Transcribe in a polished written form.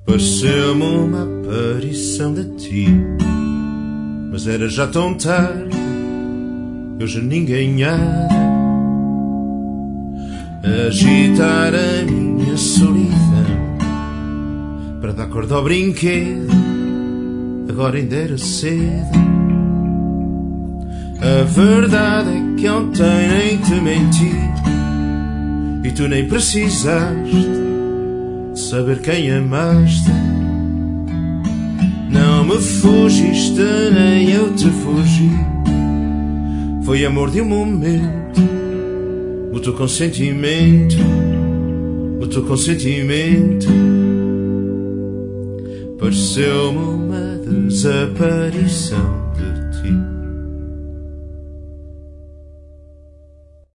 Pareceu-me uma aparição de ti, mas era já tão tarde, eu já ninguém há de agitar a minha solidão para dar corda ao brinquedo, agora ainda era cedo. A verdade é que ontem nem te menti e tu nem precisaste saber quem amaste. Não me fugiste, nem eu te fugi. Foi amor de um momento, o teu consentimento, o teu consentimento. Pareceu-me uma desaparição.